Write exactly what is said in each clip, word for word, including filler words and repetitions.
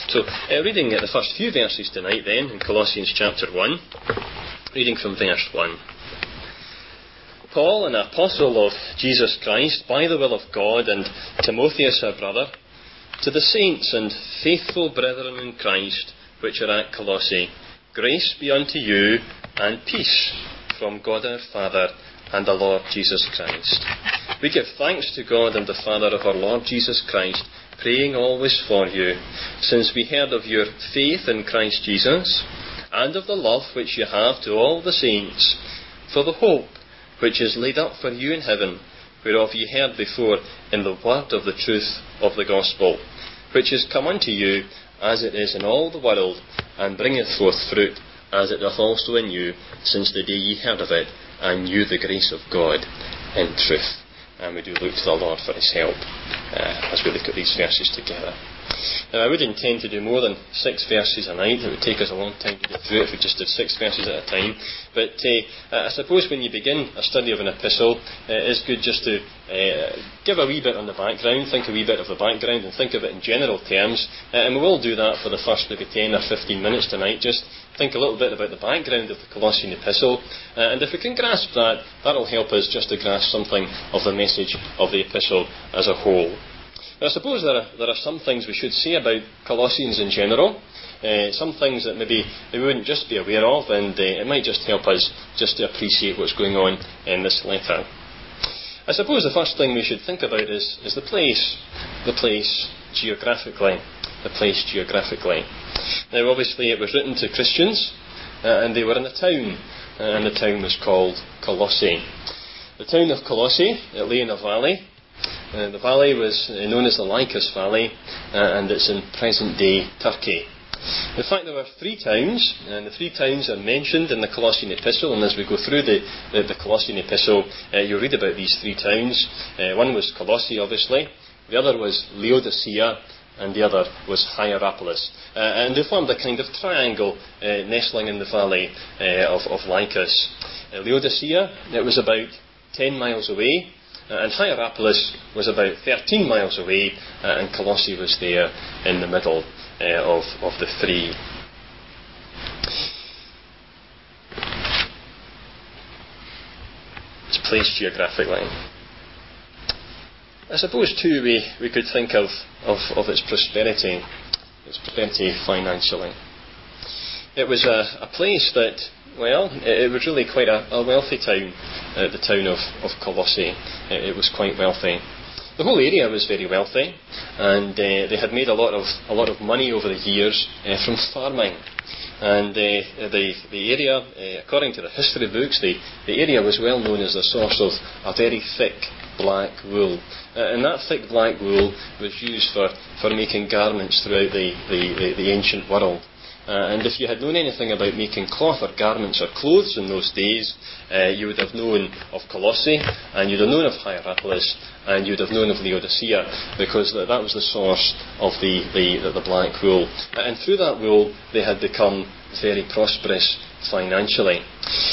So, uh, reading uh, the first few verses tonight then, in Colossians chapter one, reading from verse one. Paul, an apostle of Jesus Christ, by the will of God, and Timotheus our brother, to the saints and faithful brethren in Christ, which are at Colossae, grace be unto you, and peace from God our Father and the Lord Jesus Christ. We give thanks to God and the Father of our Lord Jesus Christ, praying always for you, since we heard of your faith in Christ Jesus, and of the love which you have to all the saints, for the hope which is laid up for you in heaven, whereof ye heard before in the word of the truth of the gospel, which is come unto you, as it is in all the world, and bringeth forth fruit, as it doth also in you, since the day ye heard of it, and knew the grace of God in truth. And we do look to the Lord for his help uh, as we look at these verses together. Now, I would intend to do more than six verses a night. It would take us a long time to get through it if we just did six verses at a time. But uh, I suppose when you begin a study of an epistle, uh, it's good just to uh, give a wee bit on the background, think a wee bit of the background, and think of it in general terms. Uh, and we will do that for the first maybe ten or fifteen minutes tonight. Just think a little bit about the background of the Colossian epistle. Uh, and if we can grasp that, that will help us just to grasp something of the message of the epistle as a whole. Now, I suppose there are, there are some things we should say about Colossians in general, uh, some things that maybe we wouldn't just be aware of, and uh, it might just help us just to appreciate what's going on in this letter. I suppose the first thing we should think about is, is the place, the place geographically, the place geographically. Now, obviously it was written to Christians, uh, and they were in a town, uh, and the town was called Colossae. The town of Colossae, it lay in a valley. Uh, the valley was uh, known as the Lycus Valley, uh, and it's in present-day Turkey. In fact, there were three towns, and the three towns are mentioned in the Colossian epistle, and as we go through the, the, the Colossian epistle, uh, you'll read about these three towns. Uh, one was Colossae, obviously, the other was Laodicea, and the other was Hierapolis. Uh, and they formed a kind of triangle uh, nestling in the valley uh, of, of Lycus. Uh, Laodicea, it was about ten miles away, Uh, and Hierapolis was about thirteen miles away, uh, and Colossae was there in the middle uh, of, of the three. It's placed geographically. I suppose too we, we could think of, of, of its prosperity, its prosperity financially. It was a, a place that, well, it, it was really quite a, a wealthy town, uh, the town of, of Colossae. It, it was quite wealthy. The whole area was very wealthy, and uh, they had made a lot of a lot of money over the years uh, from farming. And uh, the the area, uh, according to the history books, the, the area was well known as the source of a very thick black wool. Uh, and that thick black wool was used for, for making garments throughout the, the, the, the ancient world. Uh, and if you had known anything about making cloth or garments or clothes in those days, uh, you would have known of Colossae, and you'd have known of Hierapolis, and you'd have known of Laodicea, because that, that was the source of the, the, the black wool. And through that wool, they had become very prosperous financially.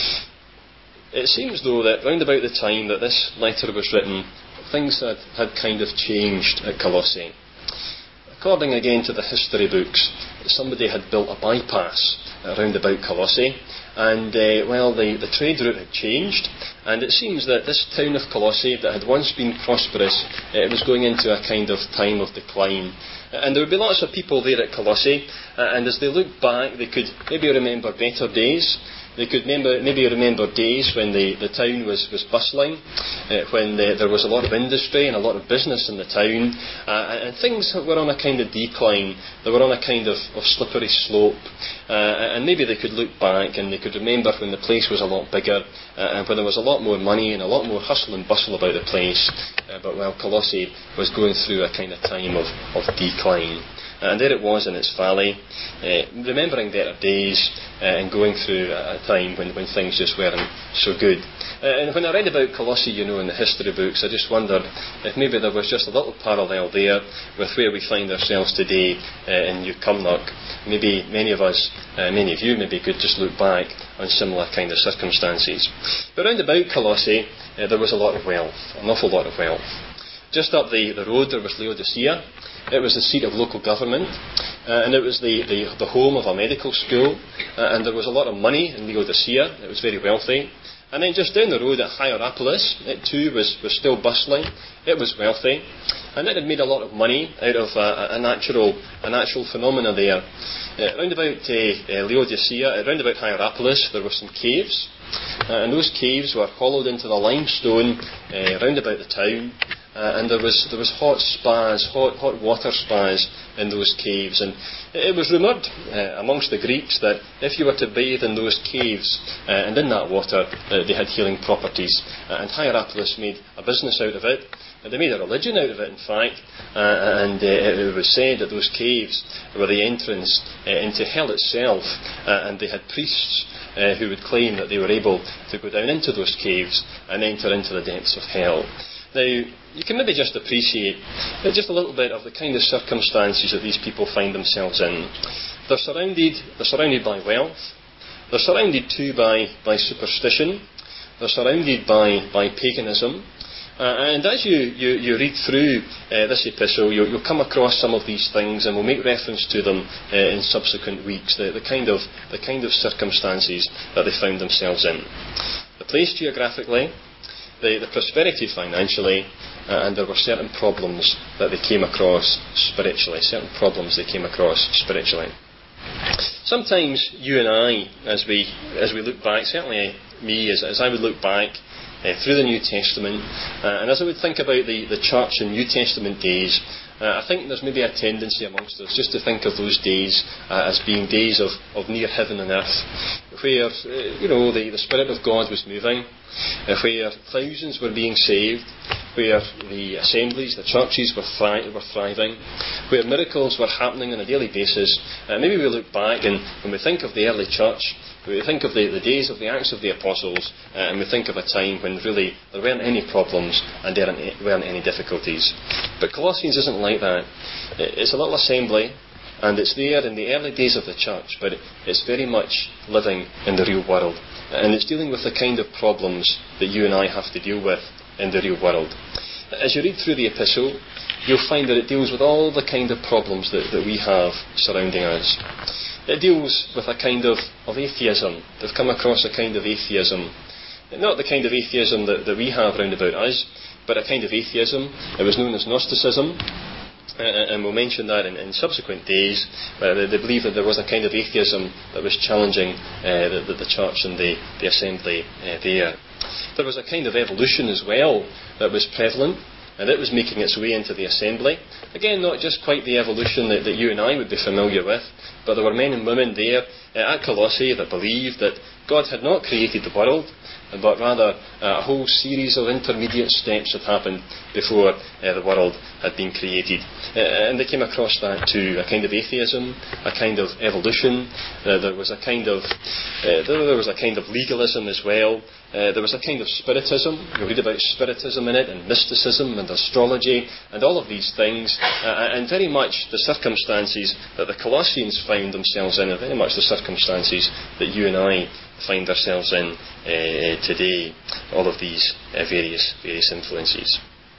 It seems, though, that round about the time that this letter was written, things had, had kind of changed at Colossae. According again to the history books, somebody had built a bypass around about Colossae, and uh, well, the, the trade route had changed, and it seems that this town of Colossae that had once been prosperous, uh, it was going into a kind of time of decline. And there would be lots of people there at Colossae, uh, and as they looked back, they could maybe remember better days. They could remember, maybe remember days when the, the town was, was bustling, uh, when the, there was a lot of industry and a lot of business in the town, uh, and things were on a kind of decline. They were on a kind of, of slippery slope, uh, and maybe they could look back and they could remember when the place was a lot bigger, uh, and when there was a lot more money and a lot more hustle and bustle about the place. Uh, but well, Colossae was going through a kind of time of, of decline. Uh, and there it was in its valley, uh, remembering better days uh, and going through a time when, when things just weren't so good. Uh, and when I read about Colossae, you know, in the history books, I just wondered if maybe there was just a little parallel there with where we find ourselves today uh, in New Cumnock. Maybe many of us, uh, many of you maybe could just look back on similar kind of circumstances. But round about Colossae, uh, there was a lot of wealth, an awful lot of wealth. just up the, the road there was Laodicea. It was the seat of local government, uh, and it was the, the, the home of a medical school, uh, and there was a lot of money in Laodicea. It was very wealthy. And then just down the road at Hierapolis, it too was, was still bustling. It was wealthy, and it had made a lot of money out of a, a natural a natural phenomena there. Uh, round about uh, uh, Laodicea, uh, round about Hierapolis, there were some caves, uh, and those caves were hollowed into the limestone uh, round about the town. Uh, and there was there was hot spas, hot hot water spas in those caves, and it was rumoured uh, amongst the Greeks that if you were to bathe in those caves uh, and in that water, uh, they had healing properties. Uh, and Hierapolis made a business out of it. And they made a religion out of it, in fact. Uh, and uh, it was said that those caves were the entrance uh, into hell itself, uh, and they had priests uh, who would claim that they were able to go down into those caves and enter into the depths of hell. Now, you can maybe just appreciate just a little bit of the kind of circumstances that these people find themselves in. They're surrounded, they're surrounded by wealth. They're surrounded too by, by superstition. They're surrounded by, by paganism. Uh, and as you, you, you read through uh, this epistle, you'll, you'll come across some of these things, and we'll make reference to them uh, in subsequent weeks, the, the, kind of, the kind of circumstances that they found themselves in. The place geographically, The, the prosperity financially, uh, and there were certain problems that they came across spiritually, certain problems they came across spiritually. Sometimes you and I, as we as we look back, certainly me, as, as I would look back uh, through the New Testament, uh, and as I would think about the, the church in New Testament days, Uh, I think there's maybe a tendency amongst us just to think of those days uh, as being days of, of near heaven and earth, where uh, you know the, the Spirit of God was moving, uh, where thousands were being saved, where the assemblies, the churches were, thri- were thriving, where miracles were happening on a daily basis. Uh, maybe we look back, and when we think of the early church, we think of the, the days of the Acts of the Apostles, uh, and we think of a time when really there weren't any problems and there weren't any difficulties. But Colossians isn't like that. It's a little assembly, and it's there in the early days of the church, but it's very much living in the real world. And it's dealing with the kind of problems that you and I have to deal with in the real world. As you read through the epistle, you'll find that it deals with all the kind of problems that, that we have surrounding us. It deals with a kind of, of atheism. They've come across a kind of atheism. Not the kind of atheism that, that we have round about us, but a kind of atheism. It was known as Gnosticism. Uh, and we'll mention that in, in subsequent days. Uh, they, they believe that there was a kind of atheism that was challenging uh, the, the, the church and the, the assembly uh, there. There was a kind of evolution as well that was prevalent, and it was making its way into the assembly. Again, not just quite the evolution that, that you and I would be familiar with, but there were men and women there uh, at Colossae that believed that God had not created the world, but rather uh, a whole series of intermediate steps had happened before uh, the world had been created. Uh, and they came across that too, a kind of atheism, a kind of evolution. Uh, there was a kind of uh, there was a kind of legalism as well. Uh, there was a kind of spiritism. You read about spiritism in it, and mysticism, and astrology, and all of these things, uh, and very much the circumstances that the Colossians found themselves in, and very much the circumstances that you and I find ourselves in uh, today. All of these uh, various various influences.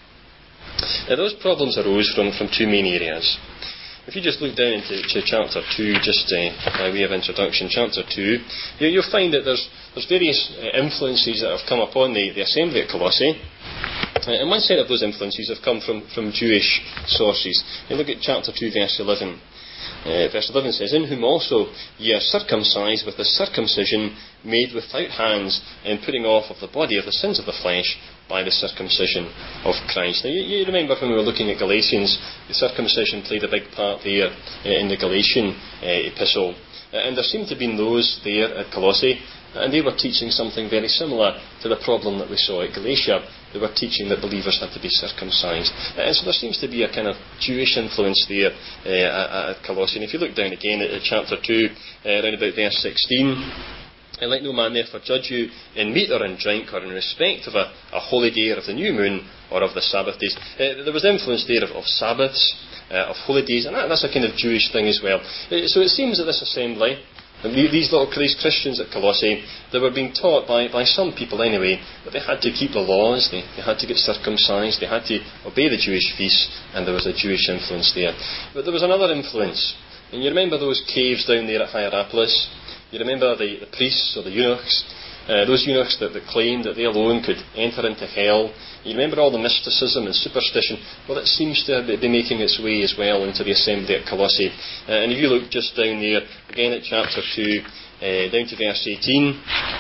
Now, those problems arose from, from two main areas. If you just look down into to chapter two, just uh, by way of introduction, chapter two, you, you'll find that there's there's various uh, influences that have come upon the, the assembly at Colossae. Uh, and one set of those influences have come from, from Jewish sources. You look at chapter two, verse eleven. Uh, verse eleven says, "In whom also ye are circumcised with the circumcision made without hands, in putting off of the body of the sins of the flesh by the circumcision of Christ." Now, you, you remember when we were looking at Galatians, the circumcision played a big part there uh, in the Galatian uh, epistle. Uh, and there seemed to have been those there at Colossae, and they were teaching something very similar to the problem that we saw at Galatia. They were teaching that believers had to be circumcised. And so there seems to be a kind of Jewish influence there uh, at Colossae. And if you look down again at, at chapter two, uh, around about verse sixteen, "And let no man therefore judge you in meat or in drink, or in respect of a, a holy day, or of the new moon, or of the Sabbath days." Uh, there was influence there of, of Sabbaths, uh, of holy days, and that, that's a kind of Jewish thing as well. Uh, so it seems that this assembly And these little these Christians at Colossae, they were being taught by, by some people anyway, that they had to keep the laws, they, they had to get circumcised, they had to obey the Jewish feasts, and there was a Jewish influence there. But there was another influence. And you remember those caves down there at Hierapolis? You remember the, the priests or the eunuchs? Uh, those eunuchs that, that claimed that they alone could enter into hell. You remember all the mysticism and superstition? Well, it seems to be making its way as well into the assembly at Colossae. Uh, and if you look just down there, again at chapter two, uh, down to verse eighteen,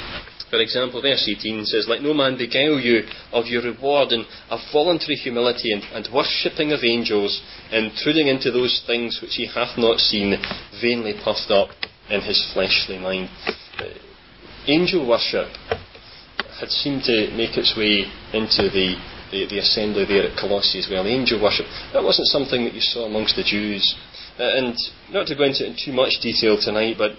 for example, verse eighteen says, "Let no man beguile you of your reward in a voluntary humility and, and worshipping of angels, intruding into those things which he hath not seen, vainly puffed up in his fleshly mind." Uh, angel worship had seemed to make its way into the, the, the assembly there at Colossae as well. Angel worship, that wasn't something that you saw amongst the Jews. Uh, and not to go into it in too much detail tonight, but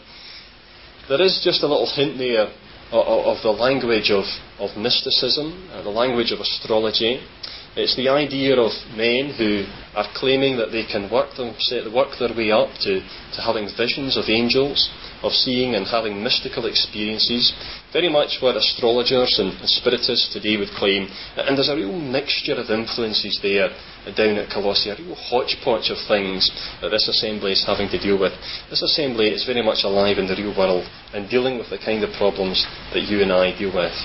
there is just a little hint there of, of the language of, of mysticism, uh, the language of astrology. It's the idea of men who are claiming that they can work, them, work their way up to, to having visions of angels, of seeing and having mystical experiences, very much what astrologers and, and spiritists today would claim. And there's a real mixture of influences there down at Colossae, a real hodgepodge of things that this assembly is having to deal with. This assembly is very much alive in the real world and dealing with the kind of problems that you and I deal with.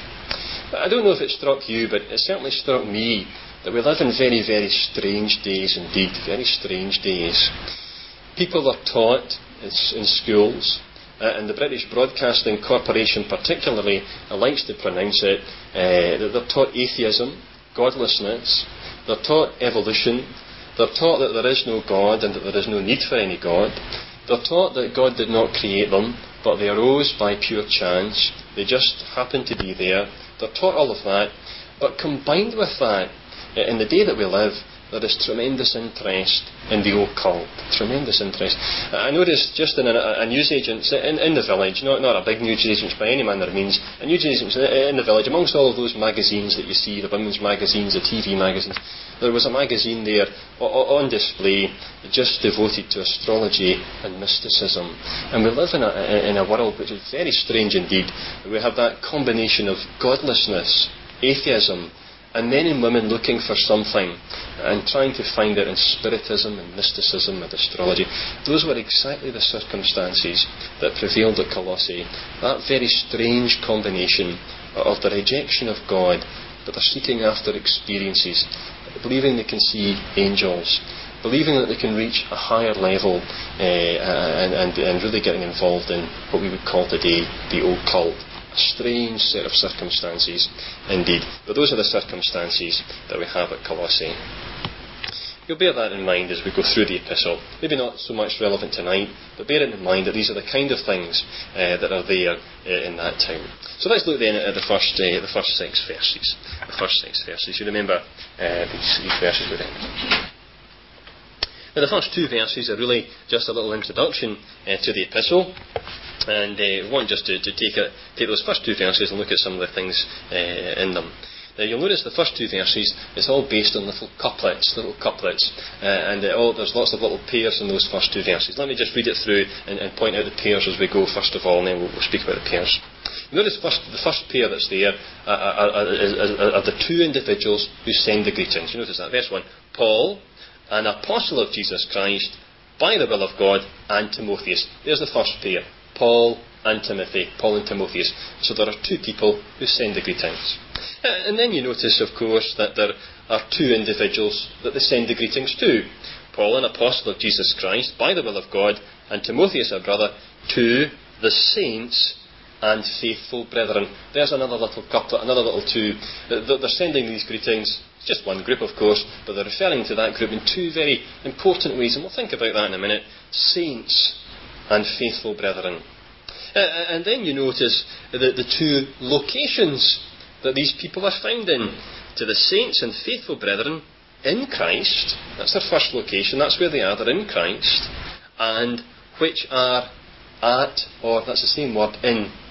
I don't know if it struck you, but it certainly struck me that we live in very, very strange days indeed, very strange days. People are taught in schools, uh, and the British Broadcasting Corporation particularly uh, likes to pronounce it, uh, that they're taught atheism, godlessness, they're taught evolution, they're taught that there is no God and that there is no need for any God, they're taught that God did not create them, but they arose by pure chance, they just happened to be there. They're taught all of that, but combined with that, in the day that we live, there is tremendous interest in the occult. Tremendous interest. I noticed just in a, a newsagent in, in the village, not, not a big newsagent by any manner of means, a newsagent in the village, amongst all of those magazines that you see, the women's magazines, the T V magazines, there was a magazine there on display just devoted to astrology and mysticism. And we live in a, in a world which is very strange indeed. We have that combination of godlessness, atheism, and men and women looking for something and trying to find it in spiritism and mysticism and astrology. Those were exactly the circumstances that prevailed at Colossae. That very strange combination of the rejection of God, but they're seeking after experiences, believing they can see angels, believing that they can reach a higher level, uh, and, and, and really getting involved in what we would call today the occult. A strange set of circumstances indeed. But those are the circumstances that we have at Colossae. You'll bear that in mind as we go through the epistle. Maybe not so much relevant tonight, but bear it in mind that these are the kind of things uh, that are there uh, in that time. So let's look then at the first uh, the first six verses. The first six verses. You remember uh, these, these verses we're in. Now the first two verses are really just a little introduction uh, to the epistle. And uh, we want just to, to take, a, take those first two verses and look at some of the things uh, in them. Now you'll notice the first two verses, it's all based on little couplets, little couplets, uh, and uh, all, there's lots of little pairs in those first two verses. Let me just read it through and, and point out the pairs as we go first of all, and then we'll, we'll speak about the pairs. You notice first, the first pair that's there uh, are, are, are, are the two individuals who send the greetings. You notice that, verse one, Paul, an apostle of Jesus Christ, by the will of God, and Timotheus. There's the first pair. Paul and Timothy, Paul and Timotheus. So there are two people who send the greetings. Uh, and then you notice, of course, that there are two individuals that they send the greetings to. Paul, an apostle of Jesus Christ, by the will of God, and Timotheus, our brother, to the saints and faithful brethren. There's another little couplet, another little two. They're sending these greetings. It's just one group, of course, but they're referring to that group in two very important ways, and we'll think about that in a minute. Saints and faithful brethren. Uh, and then you notice the, the two locations that these people are found in. To the saints and faithful brethren in Christ. That's their first location. That's where they are. They're in Christ. And which are at, or that's the same word, in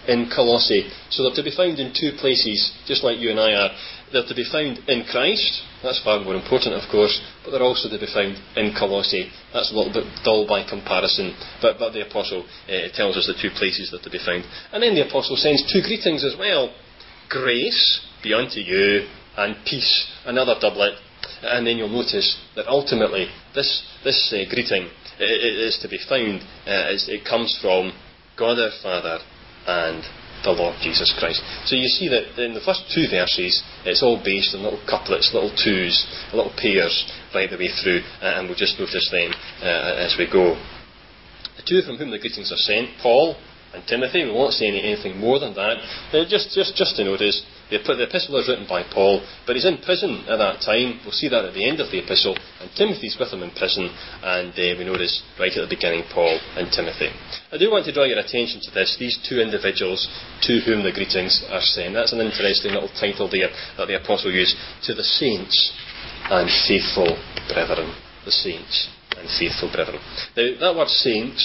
in Colossae. So they're to be found in two places, just like you and I are. They're to be found in Christ. That's far more important, of course, but they're also to be found in Colossae. That's a little bit dull by comparison, but, but the Apostle uh, tells us the two places they're to be found. And then the Apostle sends two greetings as well. Grace be unto you, and peace, another doublet. And then you'll notice that ultimately this, this uh, greeting uh, is to be found, uh, is, it comes from God our Father and the Lord Jesus Christ. So you see that in the first two verses, it's all based on little couplets, little twos, little pairs right the way through, uh, and we'll just notice them uh, as we go. The two from whom the greetings are sent, Paul and Timothy. We won't say any, anything more than that. Uh, just, just, just to notice, the, the epistle is written by Paul, but he's in prison at that time. We'll see that at the end of the epistle, and Timothy's with him in prison, and uh, we notice right at the beginning Paul and Timothy. I do want to draw your attention to this, these two individuals to whom the greetings are sent. That's an interesting little title there that the Apostle used, to the saints and faithful brethren. The saints and faithful brethren. Now, that word saints,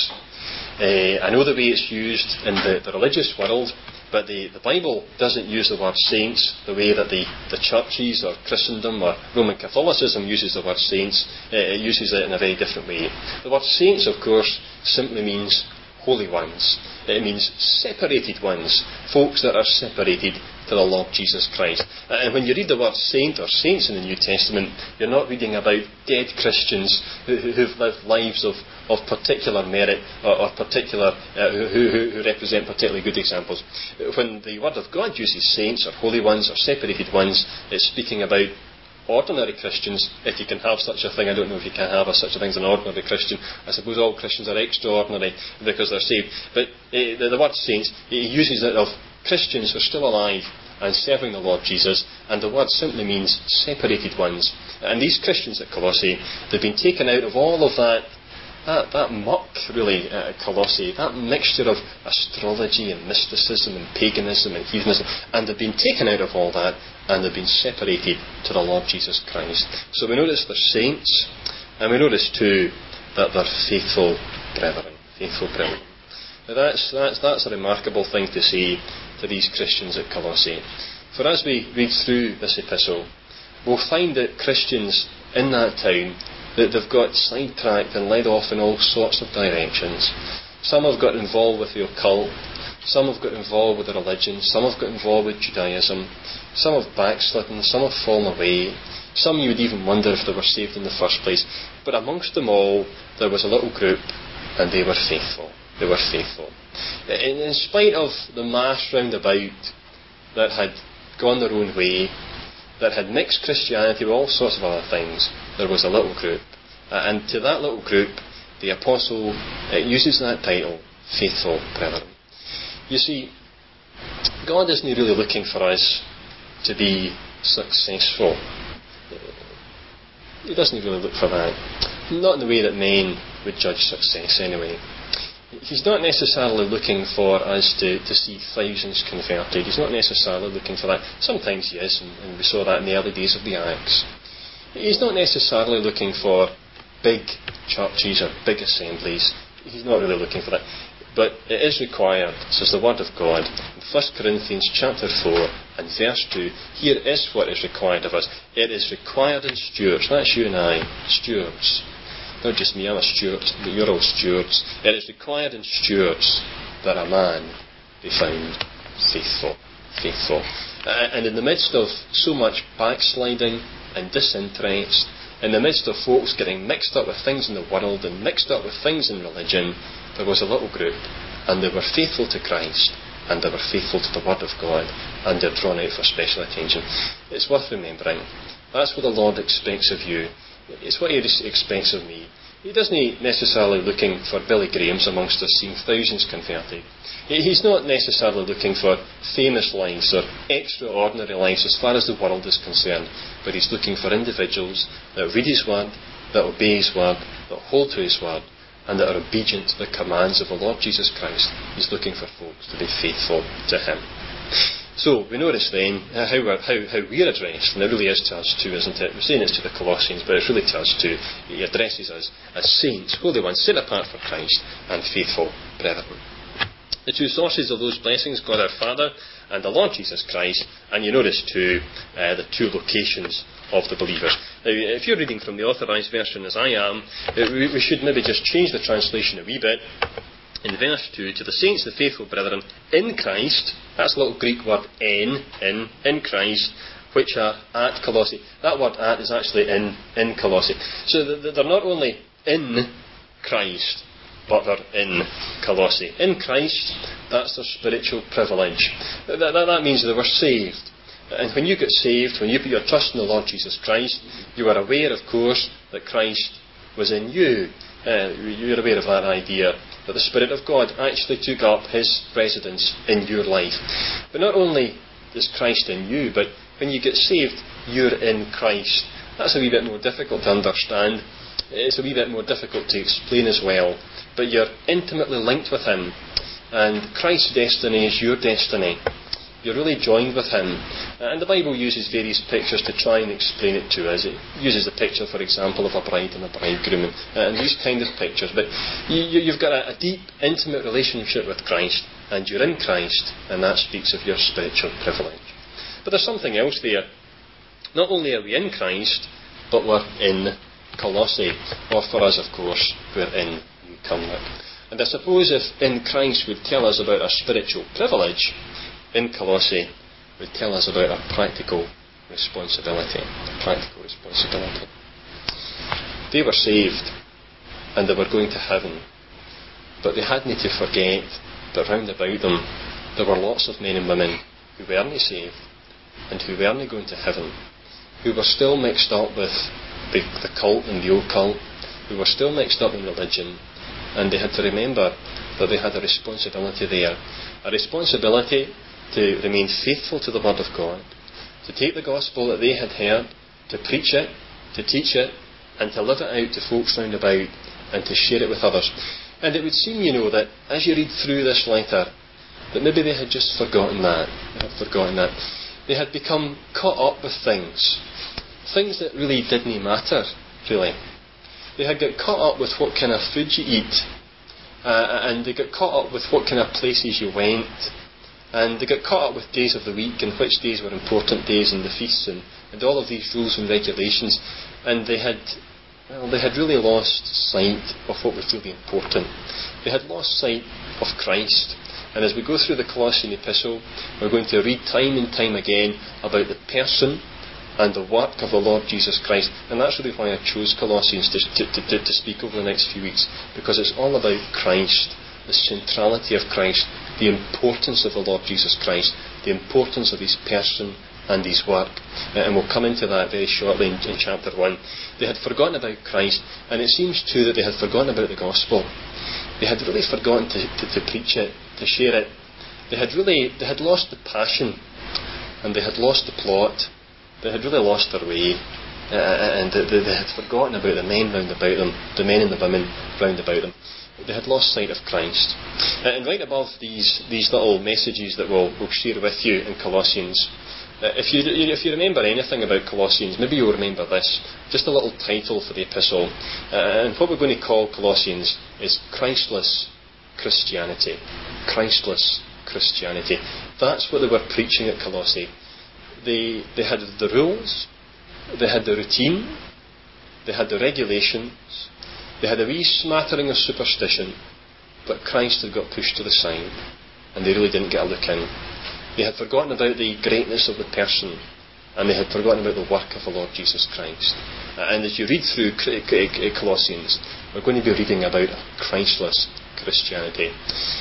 uh, I know the way it's used in the, the religious world, but the, the Bible doesn't use the word saints the way that the, the churches or Christendom or Roman Catholicism uses the word saints. Uh, it uses it in a very different way. The word saints, of course, simply means holy ones. It means separated ones, folks that are separated to the Lord Jesus Christ. And when you read the word saint or saints in the New Testament, you're not reading about dead Christians who, who've lived lives of, of particular merit or, or particular uh, who, who, who represent particularly good examples. When the Word of God uses saints or holy ones or separated ones, it's speaking about ordinary Christians, if you can have such a thing. I don't know if you can have a, such a thing as an ordinary Christian. I suppose all Christians are extraordinary because they're saved. But uh, the, the word saints, he uses it of Christians who are still alive and serving the Lord Jesus, and the word simply means separated ones. And these Christians at Colossae, they've been taken out of all of that That, that muck, really, at Colossae, that mixture of astrology and mysticism and paganism and heathenism, and they've been taken out of all that, and they've been separated to the Lord Jesus Christ. So we notice they're saints, and we notice too that they're faithful brethren. Faithful brethren. Now that's, that's, that's a remarkable thing to say to these Christians at Colossae. For as we read through this epistle, we'll find that Christians in that town, that they've got sidetracked and led off in all sorts of directions. Some have got involved with the occult, some have got involved with the religion, some have got involved with Judaism, some have backslidden, some have fallen away, some you would even wonder if they were saved in the first place. But amongst them all, there was a little group, and they were faithful. They were faithful. In, in spite of the mass round about that had gone their own way, that had mixed Christianity with all sorts of other things, there was a little group. Uh, and to that little group, the Apostle uh, uses that title, faithful brethren. You see, God isn't really looking for us to be successful. He doesn't really look for that. Not in the way that men would judge success anyway. He's not necessarily looking for us to, to see thousands converted. He's not necessarily looking for that. Sometimes he is, and, and we saw that in the early days of the Acts. He's not necessarily looking for big churches or big assemblies. He's not really looking for that. But it is required, says the Word of God, in First Corinthians chapter four and verse two, here is what is required of us. It is required in stewards. That's you and I, stewards. Not just me, I'm a steward, but you're all stewards. It is required in stewards that a man be found faithful. Faithful. Uh, and in the midst of so much backsliding and disinterest, in the midst of folks getting mixed up with things in the world and mixed up with things in religion, there was a little group, and they were faithful to Christ, and they were faithful to the Word of God, and they're drawn out for special attention. It's worth remembering. That's what the Lord expects of you. It's what He expects of me. He doesn't necessarily looking for Billy Grahams amongst us, seeing thousands converted. He's not necessarily looking for famous lives or extraordinary lives as far as the world is concerned, but He's looking for individuals that read His Word, that obey His Word, that hold to His Word, and that are obedient to the commands of the Lord Jesus Christ. He's looking for folks to be faithful to Him. So, we notice then uh, how, we're, how, how we're addressed, and it really is to us too, isn't it? We're saying it's to the Colossians, but it's really to us too. He addresses us as saints, holy ones, set apart for Christ, and faithful brethren. the two sources of those blessings, God our Father and the Lord Jesus Christ, and you notice too uh, the two locations of the believers. Now, if you're reading from the authorised version as I am, we, we should maybe just change the translation a wee bit. In verse two, to the saints, the faithful brethren, in Christ, that's a little Greek word, in, in, in Christ, which are at Colossae. That word at is actually in, in Colossae. So they're not only in Christ, but they're in Colossae. In Christ, that's their spiritual privilege. That, that, that means they were saved. And when you get saved, when you put your trust in the Lord Jesus Christ, you are aware, of course, that Christ was in you. Uh, you're aware of that idea, that the Spirit of God actually took up His residence in your life. But not only is Christ in you, but when you get saved, you're in Christ. That's a wee bit more difficult to understand. It's a wee bit more difficult to explain as well. But you're intimately linked with Him, and Christ's destiny is your destiny. You're really joined with Him. And the Bible uses various pictures to try and explain it to us. It uses a picture, for example, of a bride and a bridegroom, and these kind of pictures. But you, you've got a, a deep, intimate relationship with Christ, and you're in Christ, and that speaks of your spiritual privilege. But there's something else there. Not only are we in Christ, but we're in Colossae, or for us, of course, we're in New Cumnock. And I suppose if in Christ would tell us about our spiritual privilege, in Colossae would tell us about our practical responsibility. Practical responsibility. They were saved, and they were going to heaven, but they hadn't to forget that round about them there were lots of men and women who weren't saved, and who weren't going to heaven, who were still mixed up with the, the cult and the occult, who were still mixed up in religion, and they had to remember that they had a responsibility there, a responsibility to remain faithful to the Word of God, to take the gospel that they had heard, to preach it, to teach it, and to live it out to folks round about, and to share it with others. And it would seem, you know, that as you read through this letter, that maybe they had just forgotten that. They had forgotten that. They had become caught up with things, things that really didn't matter, really. They had got caught up with what kind of food you eat, uh, and they got caught up with what kind of places you went, and they got caught up with days of the week and which days were important days and the feasts and, and all of these rules and regulations, and they had well, they had really lost sight of what was really important. They had lost sight of Christ. And as we go through the Colossian epistle, we're going to read time and time again about the person and the work of the Lord Jesus Christ. And that's really why I chose Colossians to, to, to, to speak over the next few weeks, because it's all about Christ, the centrality of Christ, the importance of the Lord Jesus Christ, the importance of His person and His work. And we'll come into that very shortly in, in chapter one. They had forgotten about Christ, and it seems too that they had forgotten about the gospel. They had really forgotten to, to, to preach it, to share it. They had really, they had lost the passion, and they had lost the plot. They had really lost their way, uh, and they, they had forgotten about the men round about them, the men and the women round about them. They had lost sight of Christ. And right above these these little messages that we'll, we'll share with you in Colossians, uh, if you if you remember anything about Colossians, maybe you'll remember this, just a little title for the epistle. Uh, and what we're going to call Colossians is Christless Christianity. Christless Christianity. That's what they were preaching at Colossae. They, they had the rules, they had the routine, they had the regulations, they had a wee smattering of superstition, but Christ had got pushed to the side, and they really didn't get a look in. They had forgotten about the greatness of the person, and they had forgotten about the work of the Lord Jesus Christ. And as you read through Colossians, we're going to be reading about Christless Christianity.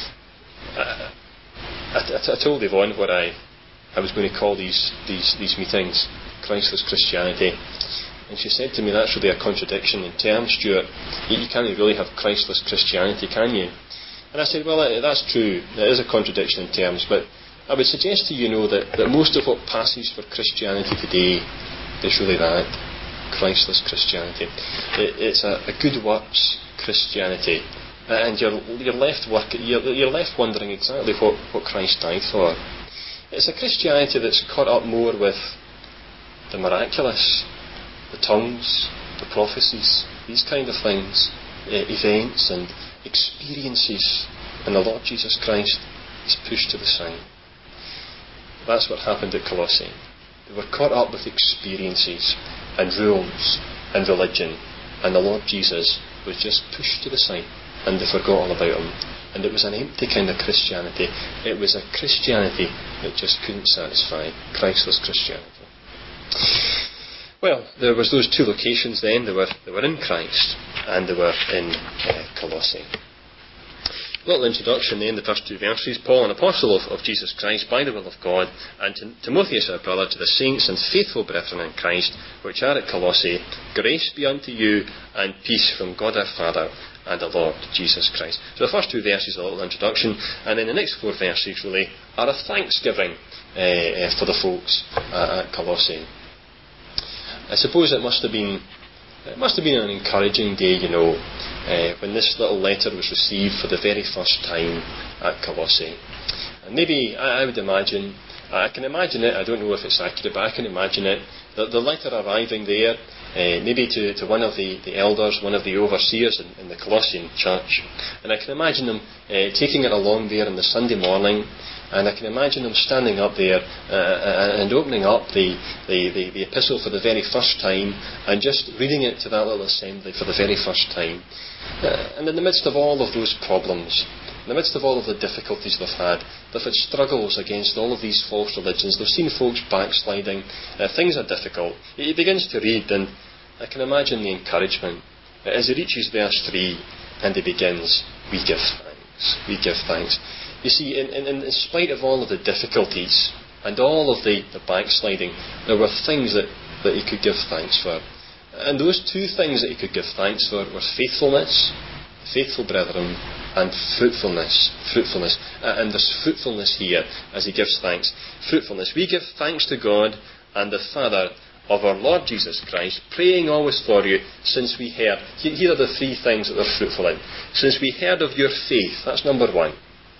Uh, I, I, I told Yvonne what I, I was going to call these, these, these meetings, Christless Christianity. And she said to me, that's really a contradiction in terms, Stuart. You, you can't really have Christless Christianity, can you? And I said, well, that's true. It is a contradiction in terms, but I would suggest to you, know that, that most of what passes for Christianity today is really that, Christless Christianity. It, it's a, a good works Christianity. And you're, you're, left work, you're, you're left wondering exactly what, what Christ died for. It's a Christianity that's caught up more with the miraculous, the tongues, the prophecies, these kind of things, uh, events and experiences in the Lord Jesus Christ, It's pushed to the side. That's what happened at Colossae. They were caught up with experiences and rules and religion, and the Lord Jesus was just pushed to the side, and they forgot all about him. And it was an empty kind of Christianity. It was a Christianity that just couldn't satisfy. Christless Christianity. Well, there was those two locations then. They were, they were in Christ, and they were in uh, Colossae. A little introduction then, the first two verses. Paul, an apostle of, of Jesus Christ, by the will of God, and to Timotheus our brother, to the saints and faithful brethren in Christ, which are at Colossae, grace be unto you, and peace from God our Father, and the Lord Jesus Christ. So the first two verses are a little introduction, and then the next four verses really are a thanksgiving uh, uh, for the folks uh, at Colossae. I suppose it must have been it must have been an encouraging day, you know, uh, when this little letter was received for the very first time at Colossae. And maybe, I, I would imagine, I can imagine it, I don't know if it's accurate, but I can imagine it, that the letter arriving there, uh, maybe to, to one of the, the elders, one of the overseers in, in the Colossian church, and I can imagine them uh, taking it along there on the Sunday morning, and I can imagine them standing up there uh, and opening up the, the, the, the epistle for the very first time and just reading it to that little assembly for the very first time. Uh, and in the midst of all of those problems, in the midst of all of the difficulties they've had, they've had struggles against all of these false religions. They've seen folks backsliding. Uh, things are difficult. He begins to read, and I can imagine the encouragement. As he reaches verse three, and he begins, we give thanks. We give thanks. You see, in, in, in spite of all of the difficulties and all of the, the backsliding, there were things that, that he could give thanks for. And those two things that he could give thanks for were faithfulness, faithful brethren, and fruitfulness. Fruitfulness. Uh, and there's fruitfulness here as he gives thanks. Fruitfulness. We give thanks to God and the Father of our Lord Jesus Christ, praying always for you, since we heard. Here are the three things that they're fruitful in. Since we heard of your faith, that's number one.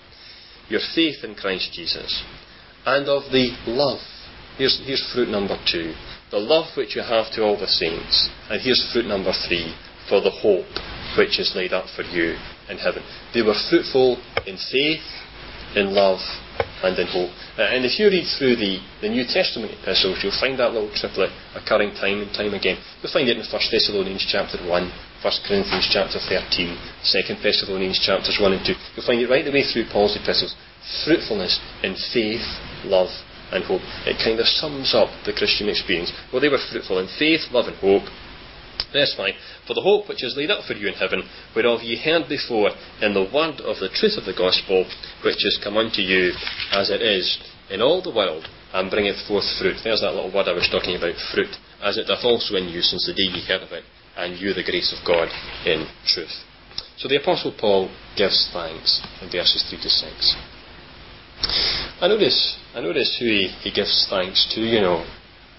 Your faith in Christ Jesus, and of the love. Here's, here's fruit number two. The love which you have to all the saints. And here's fruit number three. For the hope which is laid up for you in heaven. They were fruitful in faith, in love, and in hope. Uh, and if you read through the, the New Testament epistles, you'll find that little triplet occurring time and time again. You'll find it in First Thessalonians chapter one, First Corinthians chapter thirteen, Second Thessalonians chapters one and two. You'll find it right the way through Paul's epistles. Fruitfulness in faith, love, and hope. It kind of sums up the Christian experience. Well, they were fruitful in faith, love, and hope. Verse five, for the hope which is laid up for you in heaven, whereof ye heard before in the word of the truth of the gospel, which is come unto you as it is in all the world, and bringeth forth fruit. There's that little word I was talking about, fruit, as it doth also in you since the day ye heard of it, and knew the grace of God in truth. So the Apostle Paul gives thanks in verses three to six. I notice, I notice who he, he gives thanks to, you know.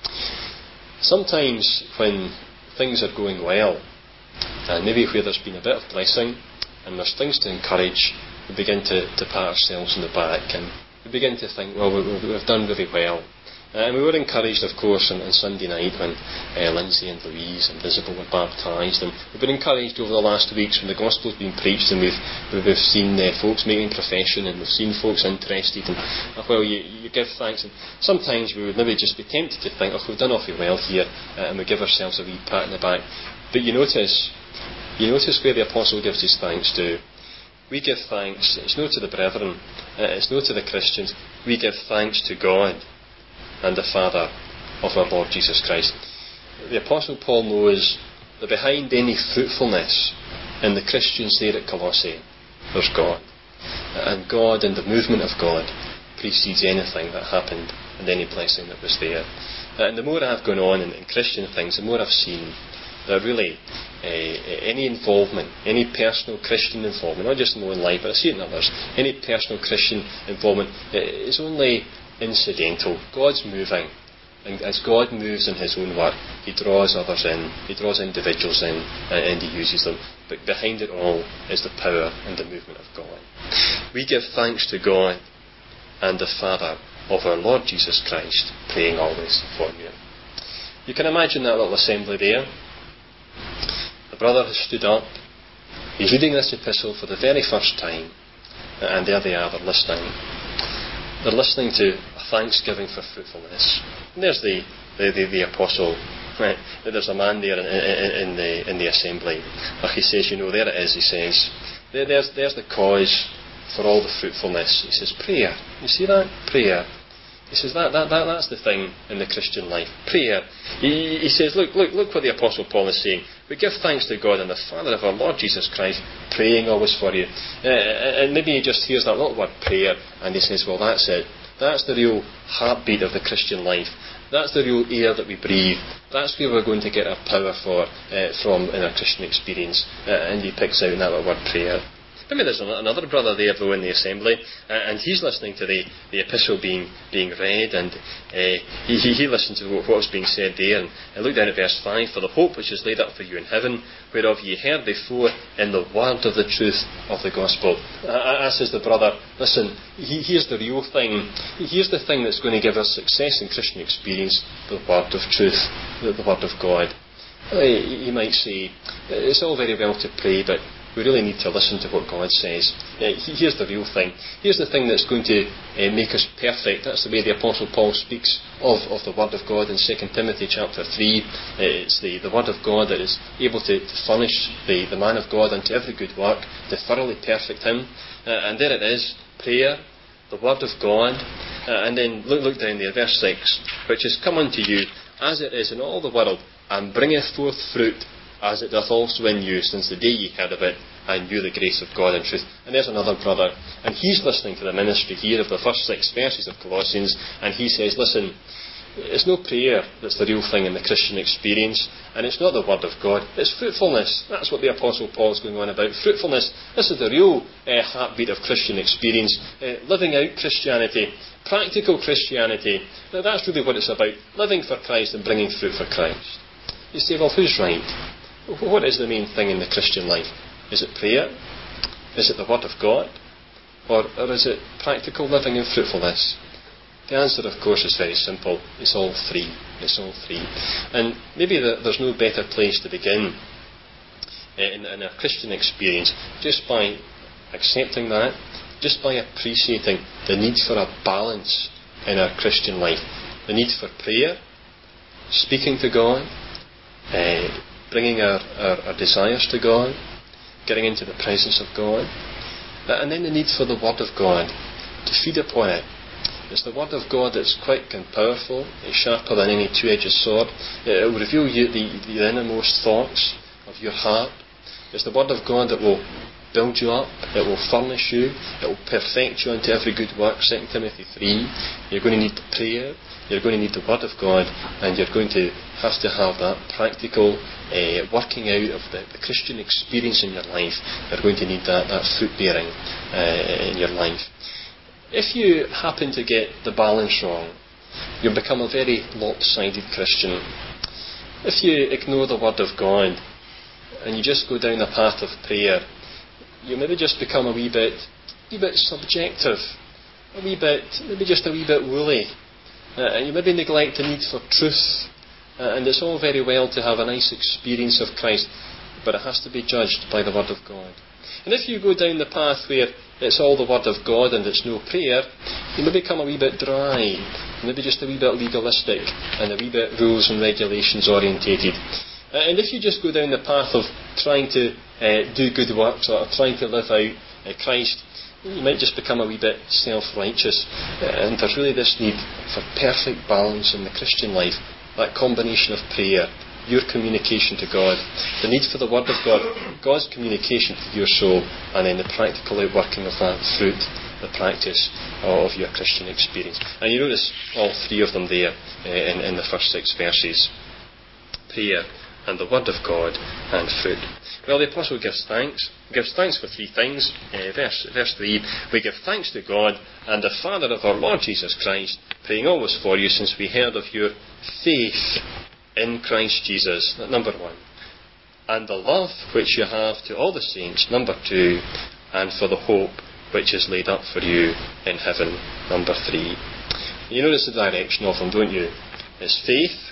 Sometimes when things are going well, and maybe where there's been a bit of blessing, and there's things to encourage, we begin to, to pat ourselves on the back, and we begin to think, well, we, we've done really well. Uh, and we were encouraged, of course, on, on Sunday night when uh, Lindsay and Louise and Visible were baptised, and we've been encouraged over the last weeks when the Gospel's been preached, and we've we've seen uh, folks making profession, and we've seen folks interested, and uh, well, you, you give thanks, and sometimes we would maybe just be tempted to think, oh, we've done awfully well here, uh, and we give ourselves a wee pat in the back. But you notice, you notice where the Apostle gives his thanks to. We give thanks, it's no to the brethren, uh, it's no to the Christians, we give thanks to God and the Father of our Lord Jesus Christ. The Apostle Paul knows that behind any fruitfulness in the Christians there at Colossae, there's God. And God and the movement of God precedes anything that happened and any blessing that was there. And the more I've gone on in, in Christian things, the more I've seen that really uh, any involvement, any personal Christian involvement, not just in my own life, but I see it in others, any personal Christian involvement uh, is only incidental. God's moving, and as God moves in his own work, he draws others in, he draws individuals in, and, and he uses them. But behind it all is the power and the movement of God. We give thanks to God and the Father of our Lord Jesus Christ, praying always for you. You can imagine that little assembly there. The brother has stood up, he's reading this epistle for the very first time, and there they are, they're listening. they're listening to a thanksgiving for fruitfulness. And there's the, the, the, the apostle. Right. There's a man there in, in, in the in the assembly. Like he says, you know, there it is, he says. There, there's, there's the cause for all the fruitfulness. He says, prayer. You see that? Prayer. He says, that, that, that that's the thing in the Christian life. Prayer. He, he says, look, look, look what the Apostle Paul is saying. We give thanks to God and the Father of our Lord Jesus Christ, praying always for you. Uh, and maybe he just hears that little word, prayer, and he says, well, that's it. That's the real heartbeat of the Christian life. That's the real air that we breathe. That's where we're going to get our power for, uh, from in our Christian experience. Uh, and he picks out that little word, prayer. Maybe there's another brother there, though, in the assembly, uh, and he's listening to the, the epistle being being read, and uh, he, he listened to what, what was being said there. And I look down at verse five, for the hope which is laid up for you in heaven, whereof ye heard before in the word of the truth of the gospel. Uh, as says the brother, listen, he, here's the real thing. Here's the thing that's going to give us success in Christian experience, the word of truth, the, the word of God. Uh, you might say, it's all very well to pray, but we really need to listen to what God says. Uh, here's the real thing. Here's the thing that's going to uh, make us perfect. That's the way the Apostle Paul speaks of, of the Word of God in Second Timothy chapter three. Uh, it's the, the Word of God that is able to, to furnish the, the man of God unto every good work, to thoroughly perfect him. Uh, and there it is, prayer, the Word of God. Uh, and then look, look down there, verse six, which is come unto you as it is in all the world, and bringeth forth fruit, as it doth also in you, since the day ye heard of it, and knew the grace of God and truth. And there's another brother, and he's listening to the ministry here of the first six verses of Colossians, and he says, listen, it's no prayer that's the real thing in the Christian experience, and it's not the Word of God, it's fruitfulness. That's what the Apostle Paul is going on about. Fruitfulness. This is the real uh, heartbeat of Christian experience. Uh, living out Christianity, practical Christianity. Now that's really what it's about. Living for Christ and bringing fruit for Christ. You say, well, who's right? What is the main thing in the Christian life? Is it prayer? Is it the Word of God? Or, or is it practical living and fruitfulness? The answer, of course, is very simple. It's all three. It's all three. And maybe the, there's no better place to begin in, in a Christian experience just by accepting that, just by appreciating the need for a balance in our Christian life. The need for prayer, speaking to God, uh, bringing our, our, our desires to God, getting into the presence of God, and then the need for the Word of God, to feed upon it. It's the Word of God that's quick and powerful, it's sharper than any two-edged sword. It will reveal you the, the innermost thoughts of your heart. It's the Word of God that will build you up, it will furnish you, it will perfect you unto every good work. Second Timothy three. You're going to need prayer, you're going to need the Word of God, and you're going to have to have that practical uh, working out of the, the Christian experience in your life. You're going to need that, that fruit bearing uh, in your life. If you happen to get the balance wrong, you'll become a very lopsided Christian. If you ignore the Word of God and you just go down the path of prayer, you maybe just become a wee bit, wee bit subjective, a wee bit, maybe just a wee bit woolly, uh, and you maybe neglect the need for truth. Uh, and it's all very well to have a nice experience of Christ, but it has to be judged by the Word of God. And if you go down the path where it's all the Word of God and it's no prayer, you may become a wee bit dry, maybe just a wee bit legalistic, and a wee bit rules and regulations orientated. Uh, and if you just go down the path of trying to uh, do good works or trying to live out uh, Christ, you might just become a wee bit self-righteous. Uh, and there's really this need for perfect balance in the Christian life. That combination of prayer, your communication to God, the need for the Word of God, God's communication to your soul, and then the practical outworking of that fruit, the practice of your Christian experience. And you notice all three of them there uh, in, in the first six verses. Prayer, and the Word of God, and fruit. Well, the Apostle gives thanks. He gives thanks for three things. Uh, verse, verse three, we give thanks to God and the Father of our Lord Jesus Christ, praying always for you, since we heard of your faith in Christ Jesus. Number one. And the love which you have to all the saints. Number two. And for the hope which is laid up for you in heaven. Number three. You notice the direction of them, don't you? It's faith,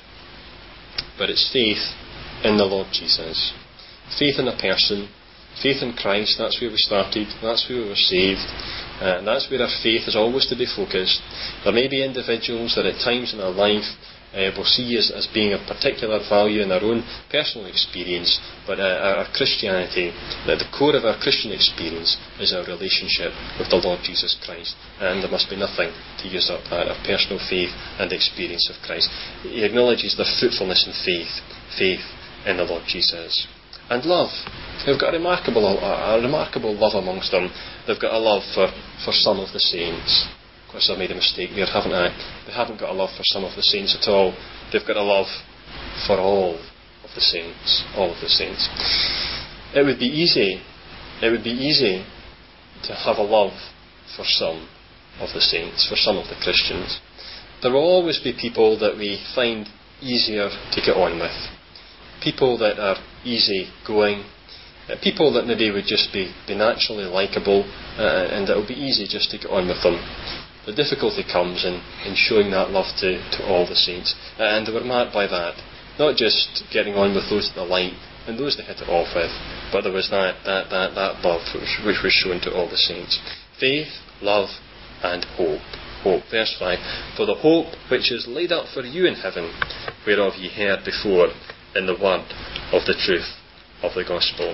but it's faith in the Lord Jesus. Faith in a person, faith in Christ, that's where we started, that's where we were saved. Uh, and that's where our faith is always to be focused. There may be individuals that at times in our life uh, will see us as being of particular value in our own personal experience, but uh, our Christianity, at the core of our Christian experience, is our relationship with the Lord Jesus Christ. And there must be nothing to use up that, our personal faith and experience of Christ. He acknowledges the fruitfulness in faith, faith in the Lord Jesus. And love. They've got a remarkable, a, a remarkable love amongst them. They've got a love for, for some of the saints. Of course, I've made a mistake there, haven't I? They haven't got a love for some of the saints at all. They've got a love for all of the saints. All of the saints. It would be easy, it would be easy to have a love for some of the saints, for some of the Christians. There will always be people that we find easier to get on with. People that are easy going, uh, people that maybe would just be, be naturally likeable, uh, and it will be easy just to get on with them. The difficulty comes in, in showing that love to, to all the saints, uh, and they were marked by that, not just getting on with those that they liked and those they hit it off with, but there was that that that, that love which, which was shown to all the saints. Faith, love, and hope. Hope. Verse five. For the hope which is laid up for you in heaven, whereof ye heard before in the word of the truth of the gospel.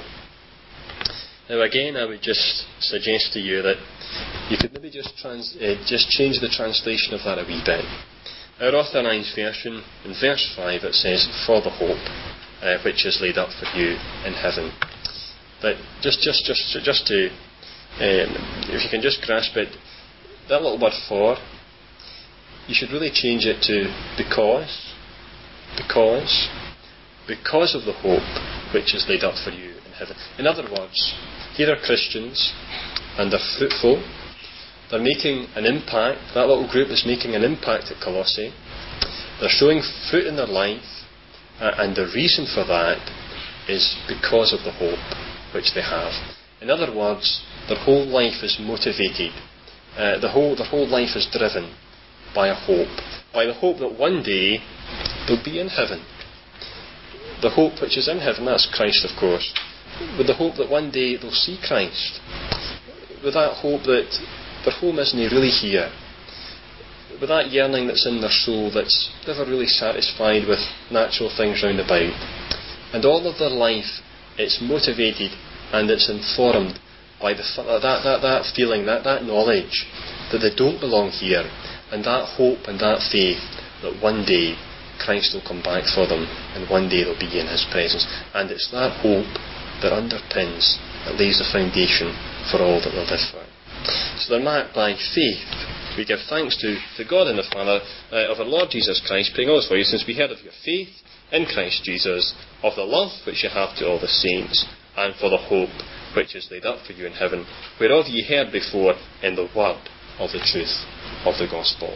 Now again, I would just suggest to you that you could maybe just trans, uh, just change the translation of that a wee bit. Our Authorised Version, in verse five, it says, for the hope uh, which is laid up for you in heaven. But just, just, just, just to, um, if you can just grasp it, that little word for, you should really change it to because, because, because of the hope which is laid up for you in heaven. In other words, here are Christians, and they're fruitful. They're making an impact. That little group is making an impact at Colossae. They're showing fruit in their life, uh, and the reason for that is because of the hope which they have. In other words, their whole life is motivated. Uh, the whole, their whole life is driven by a hope, by the hope that one day they'll be in heaven. The hope which is in heaven, that's Christ, of course. With the hope that one day they'll see Christ. With that hope that their home isn't really here. With that yearning that's in their soul that's never really satisfied with natural things round about. And all of their life, it's motivated and it's informed by the, that, that, that feeling, that, that knowledge that they don't belong here, and that hope and that faith that one day Christ will come back for them, and one day they'll be in His presence. And it's that hope that underpins, that lays the foundation for all that they'll live for. So they're marked by faith. We give thanks to the God and the Father uh, of our Lord Jesus Christ, praying always for you, since we heard of your faith in Christ Jesus, of the love which you have to all the saints, and for the hope which is laid up for you in heaven, whereof ye heard before in the word of the truth of the gospel.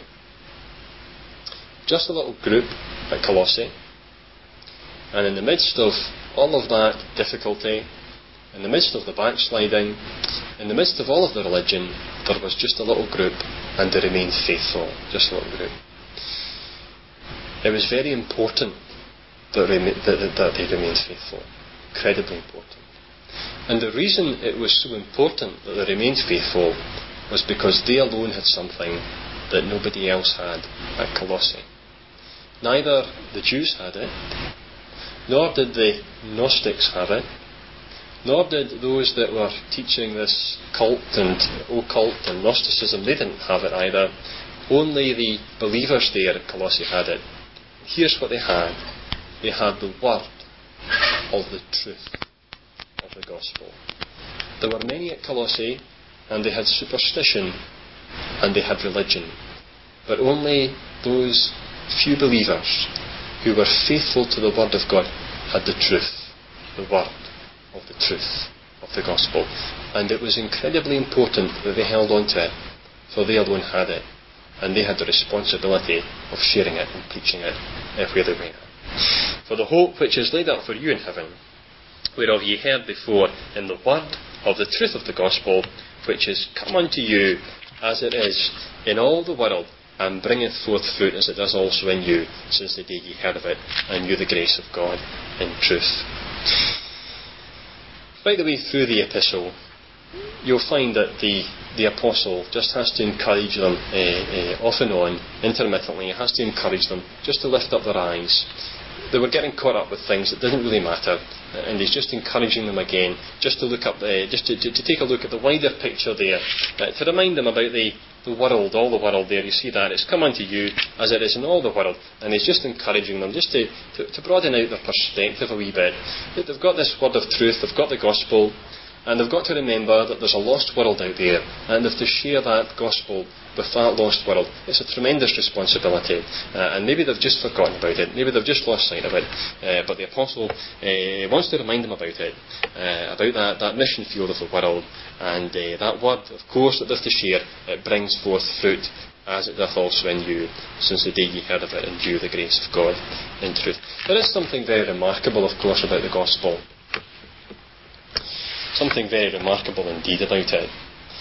Just a little group at Colossae, and in the midst of all of that difficulty, in the midst of the backsliding, in the midst of all of the religion, there was just a little group, and they remained faithful. Just a little group. It was very important that, rema- that, that they remained faithful. Incredibly important. And the reason it was so important that they remained faithful was because they alone had something that nobody else had at Colossae. Neither the Jews had it, nor did the Gnostics have it, nor did those that were teaching this cult and occult and Gnosticism, they didn't have it either. Only the believers there at Colossae had it. Here's what they had. They had the word of the truth of the gospel. There were many at Colossae, and they had superstition, and they had religion. But only those few believers who were faithful to the word of God had the truth, the word of the truth of the gospel. And it was incredibly important that they held on to it, for they alone had it, and they had the responsibility of sharing it and preaching it where they went. For the hope which is laid up for you in heaven, whereof ye heard before in the word of the truth of the gospel, which is come unto you as it is in all the world, and bringeth forth fruit as it does also in you, since the day ye heard of it, and knew the grace of God in truth. Right the way through the epistle, you'll find that the, the apostle just has to encourage them uh, uh, off and on, intermittently. He has to encourage them just to lift up their eyes. They were getting caught up with things that didn't really matter, and he's just encouraging them again, just to look up, uh, just to, to, to take a look at the wider picture there, uh, to remind them about the, the world, all the world there. You see that it's come unto you as it is in all the world, and he's just encouraging them, just to, to, to broaden out their perspective a wee bit. They've got this word of truth, they've got the gospel, and they've got to remember that there's a lost world out there, and they have to share that gospel with that lost world. It's a tremendous responsibility, uh, and maybe they've just forgotten about it, maybe they've just lost sight of it, uh, but the apostle uh, wants to remind them about it, uh, about that, that mission field of the world, and uh, that word, of course, that they have to share, it brings forth fruit, as it doth also in you, since the day ye heard of it, and knew the grace of God in truth. There is something very remarkable, of course, about the gospel. Something very remarkable indeed about it.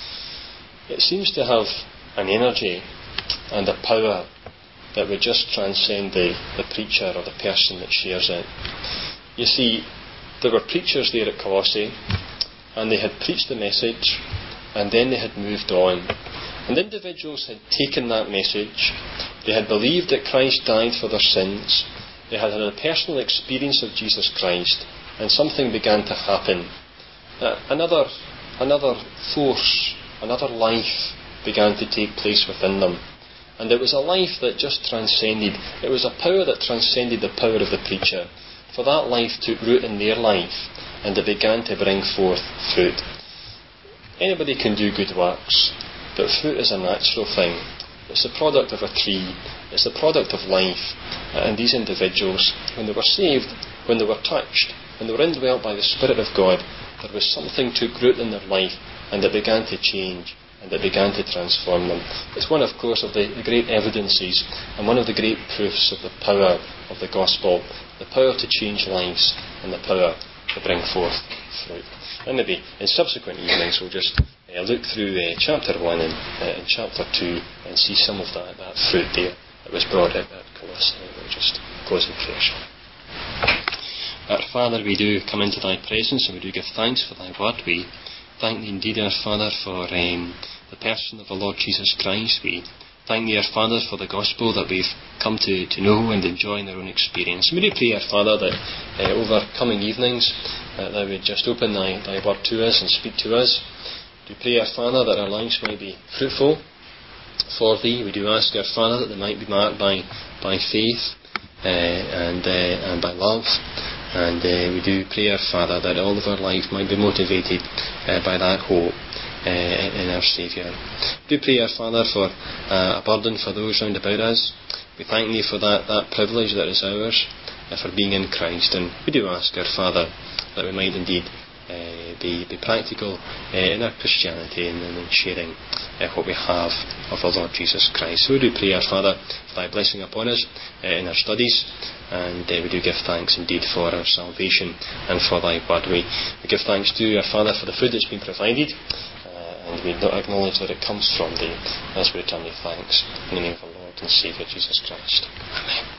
It seems to have an energy and a power that would just transcend the, the preacher or the person that shares it. You see, there were preachers there at Colossae, and they had preached the message, and then they had moved on. And individuals had taken that message, they had believed that Christ died for their sins, they had had a personal experience of Jesus Christ, and something began to happen. Uh, another, another force, another life began to take place within them. And it was a life that just transcended, it was a power that transcended the power of the preacher. For that life took root in their life, and it began to bring forth fruit. Anybody can do good works, but fruit is a natural thing. It's the product of a tree, it's the product of life. And these individuals, when they were saved, when they were touched, when they were indwelt by the Spirit of God, there was something took root in their life, and it began to change, and it began to transform them. It's one, of course, of the, the great evidences, and one of the great proofs of the power of the gospel, the power to change lives, and the power to bring forth fruit. And maybe in subsequent evenings we'll just uh, look through uh, chapter one and, uh, and chapter two, and see some of that, that fruit there that was brought out at Colossae. We'll just close in prayer. Our Father, we do come into thy presence, and we do give thanks for thy word. We thank thee indeed, our Father, for um, the person of the Lord Jesus Christ. We thank thee, our Father, for the gospel that we've come to, to know and enjoy in our own experience. And we do pray, our Father, that uh, over coming evenings uh, thou would just open thy, thy word to us and speak to us. We do pray, our Father, that our lives might be fruitful for thee. We do ask, our Father, that they might be marked by, by faith uh, and, uh, and by love. And uh, we do pray, our Father, that all of our life might be motivated uh, by that hope uh, in our Saviour. We do pray, our Father, for uh, a burden for those round about us. We thank thee for that, that privilege that is ours, uh, for being in Christ. And we do ask, our Father, that we might indeed uh, be, be practical uh, in our Christianity and, and in sharing uh, what we have of the Lord Jesus Christ. So we do pray, our Father, for thy blessing upon us uh, in our studies. And uh, we do give thanks indeed for our salvation and for thy word. We, we give thanks to our Father for the food that's been provided, uh, and we acknowledge that it comes from thee, as we return thee thanks. In the name of our Lord and Saviour Jesus Christ. Amen.